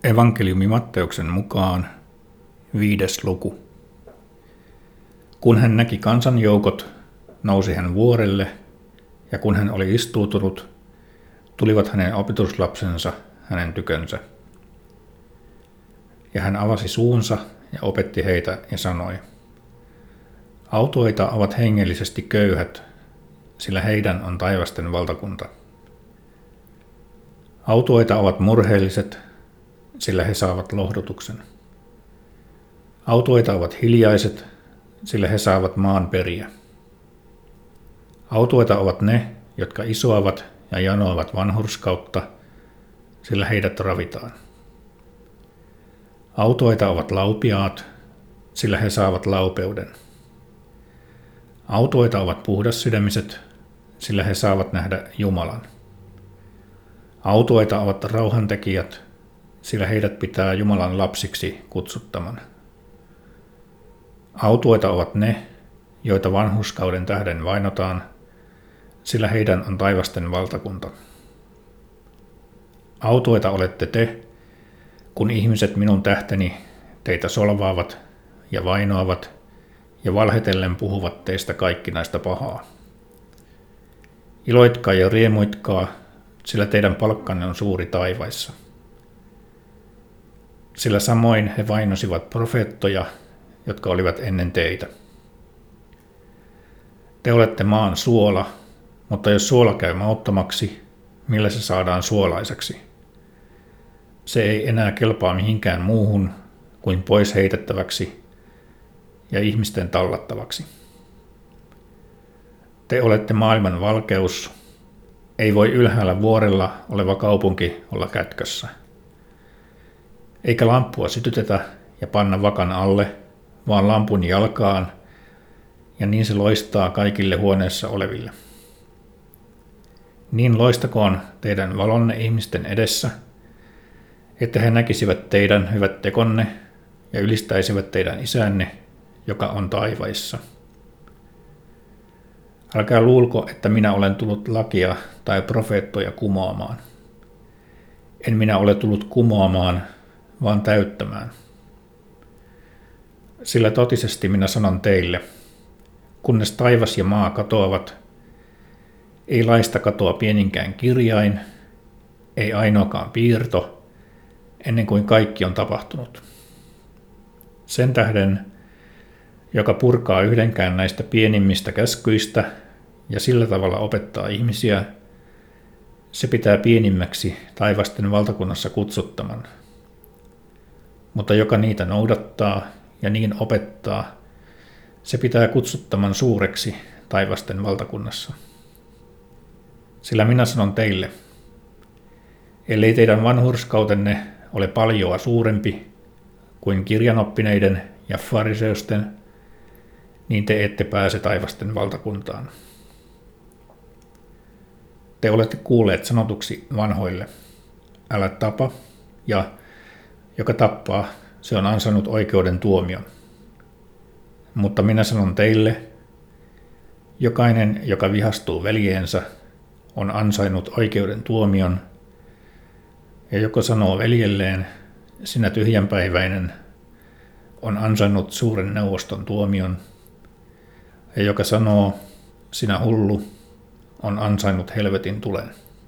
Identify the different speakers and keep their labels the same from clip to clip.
Speaker 1: Evankeliumi Matteuksen mukaan 5. luku. Kun hän näki kansanjoukot, nousi hän vuorelle, ja kun hän oli istuutunut, tulivat hänen opetuslapsensa hänen tykönsä. Ja hän avasi suunsa ja opetti heitä ja sanoi: Autuaita ovat hengellisesti köyhät, sillä heidän on taivasten valtakunta. Autuaita ovat murheelliset, sillä he saavat lohdutuksen. Autuaita ovat hiljaiset, sillä he saavat maan periä. Autuaita ovat ne, jotka isoavat ja janoavat vanhurskautta, sillä heidät ravitaan. Autuaita ovat laupiaat, sillä he saavat laupeuden. Autuaita ovat puhdassydämiset, sillä he saavat nähdä Jumalan. Autuaita ovat rauhantekijät, sillä heidät pitää Jumalan lapsiksi kutsuttaman. Autuaita ovat ne, joita vanhurskauden tähden vainotaan, sillä heidän on taivasten valtakunta. Autuaita olette te, kun ihmiset minun tähteni teitä solvaavat ja vainoavat ja valhetellen puhuvat teistä kaikkinaista pahaa. Iloitkaa ja riemuitkaa, sillä teidän palkkanne on suuri taivaissa. Sillä samoin he vainosivat profeettoja, jotka olivat ennen teitä. Te olette maan suola, mutta jos suola käy mauttomaksi, millä se saadaan suolaiseksi? Se ei enää kelpaa mihinkään muuhun kuin pois heitettäväksi ja ihmisten tallattavaksi. Te olette maailman valkeus, ei voi ylhäällä vuorella oleva kaupunki olla kätkössä. Eikä lamppua sytytetä ja panna vakan alle, vaan lampun jalkaan, ja niin se loistaa kaikille huoneessa oleville. Niin loistakoon teidän valonne ihmisten edessä, että he näkisivät teidän hyvät tekonne ja ylistäisivät teidän isänne, joka on taivaissa. Älkää luulko, että minä olen tullut lakia tai profeettoja kumoamaan. En minä ole tullut kumoamaan, vaan täyttämään. Sillä totisesti minä sanon teille, kunnes taivas ja maa katoavat, ei laista katoa pieninkään kirjain, ei ainoakaan piirto, ennen kuin kaikki on tapahtunut. Sen tähden, joka purkaa yhdenkään näistä pienimmistä käskyistä ja sillä tavalla opettaa ihmisiä, se pitää pienimmäksi taivasten valtakunnassa kutsuttaman. Mutta joka niitä noudattaa ja niin opettaa, se pitää kutsuttaman suureksi taivasten valtakunnassa. Sillä minä sanon teille, ellei teidän vanhurskautenne ole paljoa suurempi kuin kirjanoppineiden ja fariseusten, niin te ette pääse taivasten valtakuntaan. Te olette kuulleet sanotuksi vanhoille, älä tapa, ja joka tappaa, se on ansainnut oikeuden tuomion. Mutta minä sanon teille, jokainen, joka vihastuu veljeensä, on ansainnut oikeuden tuomion, ja joka sanoo veljelleen, sinä tyhjänpäiväinen, on ansainnut suuren neuvoston tuomion, ja joka sanoo, sinä hullu, on ansainnut helvetin tulen.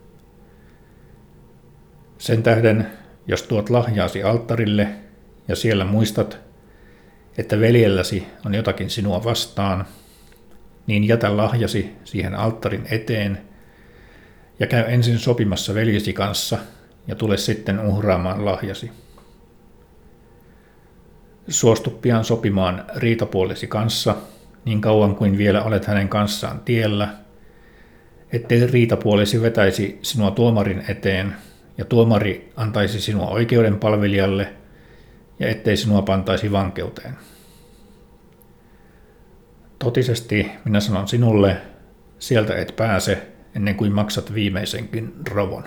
Speaker 1: Sen tähden, jos tuot lahjaasi alttarille ja siellä muistat, että veljelläsi on jotakin sinua vastaan, niin jätä lahjasi siihen alttarin eteen ja käy ensin sopimassa veljesi kanssa ja tule sitten uhraamaan lahjasi. Suostu pian sopimaan riitapuolesi kanssa niin kauan kuin vielä olet hänen kanssaan tiellä, ettei riitapuolesi vetäisi sinua tuomarin eteen ja tuomari antaisi sinua oikeudenpalvelijalle ja ettei sinua pantaisi vankeuteen. Totisesti minä sanon sinulle, sieltä et pääse ennen kuin maksat viimeisenkin rovon.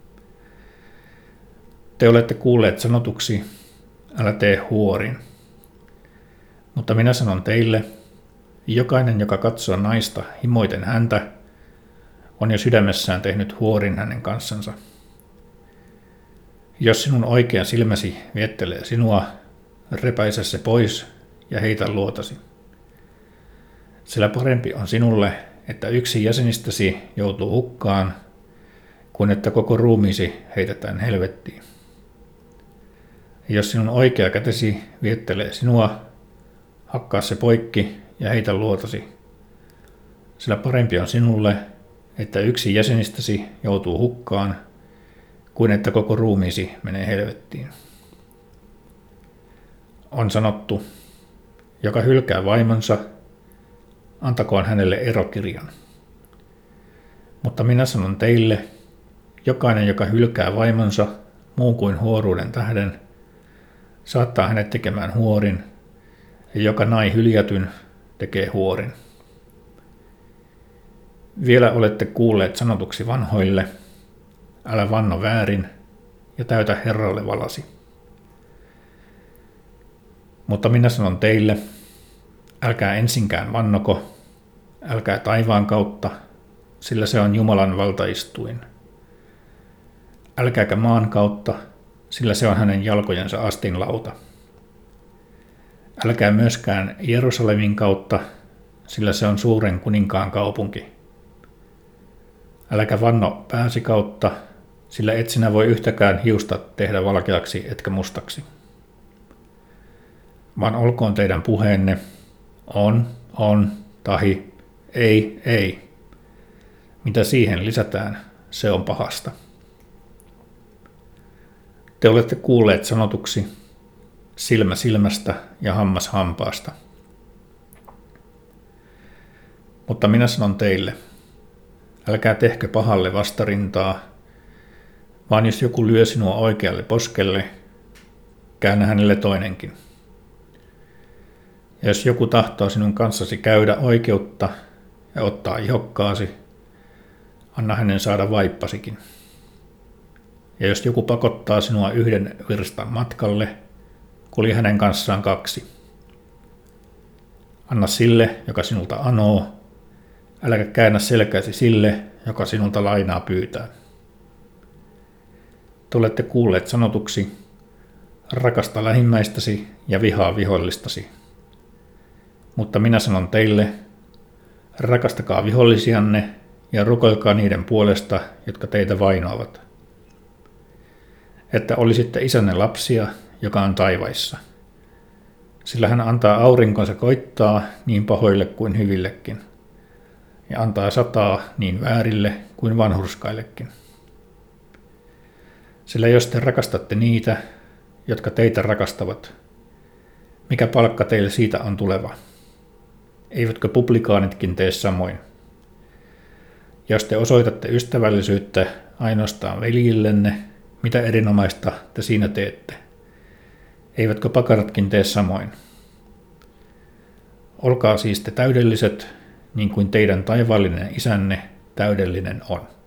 Speaker 1: Te olette kuulleet sanotuksi, älä tee huorin. Mutta minä sanon teille, jokainen, joka katsoo naista himoiten häntä, on jo sydämessään tehnyt huorin hänen kanssansa. Jos sinun oikea silmäsi viettelee sinua, repäise se pois ja heitä luotasi. Sillä parempi on sinulle, että yksi jäsenistäsi joutuu hukkaan, kuin että koko ruumiisi heitetään helvettiin. Jos sinun oikea kätesi viettelee sinua, hakkaa se poikki ja heitä luotasi. Sillä parempi on sinulle, että yksi jäsenistäsi joutuu hukkaan, kuin että koko ruumiisi menee helvettiin. On sanottu, joka hylkää vaimonsa, antakoon hänelle erokirjan. Mutta minä sanon teille, jokainen, joka hylkää vaimonsa muun kuin huoruuden tähden, saattaa hänet tekemään huorin, ja joka nai hyljätyn tekee huorin. Vielä olette kuulleet sanotuksi vanhoille, älä vanno väärin ja täytä Herralle valasi. Mutta minä sanon teille, älkää ensinkään vannoko, älkää taivaan kautta, sillä se on Jumalan valtaistuin. Älkääkä maan kautta, sillä se on hänen jalkojensa astinlauta. Älkää myöskään Jerusalemin kautta, sillä se on suuren kuninkaan kaupunki. Äläkä vanno pääsi kautta, sillä et sinä voi yhtäkään hiusta tehdä valkeaksi etkä mustaksi. Vaan olkoon teidän puheenne on, tahi, ei. Mitä siihen lisätään, se on pahasta. Te olette kuulleet sanotuksi silmä silmästä ja hammas hampaasta. Mutta minä sanon teille, älkää tehkö pahalle vastarintaa, vaan jos joku lyö sinua oikealle poskelle, käännä hänelle toinenkin. Ja jos joku tahtoo sinun kanssasi käydä oikeutta ja ottaa ihokkaasi, anna hänen saada vaippasikin. Ja jos joku pakottaa sinua yhden virstan matkalle, kulje hänen kanssaan 2. Anna sille, joka sinulta anoo, äläkä käännä selkäsi sille, joka sinulta lainaa pyytää. Te olette kuulleet sanotuksi, rakasta lähimmäistäsi ja vihaa vihollistasi. Mutta minä sanon teille, rakastakaa vihollisianne ja rukoilkaa niiden puolesta, jotka teitä vainoavat. Että olisitte isänne lapsia, joka on taivaissa. Sillä hän antaa aurinkonsa koittaa niin pahoille kuin hyvillekin, ja antaa sataa niin väärille kuin vanhurskaillekin. Sillä jos te rakastatte niitä, jotka teitä rakastavat, mikä palkka teille siitä on tuleva? Eivätkö publikaanitkin tee samoin? Jos te osoitatte ystävällisyyttä ainoastaan veljillenne, mitä erinomaista te siinä teette? Eivätkö pakaratkin tee samoin? Olkaa siis te täydelliset, niin kuin teidän taivaallinen isänne täydellinen on.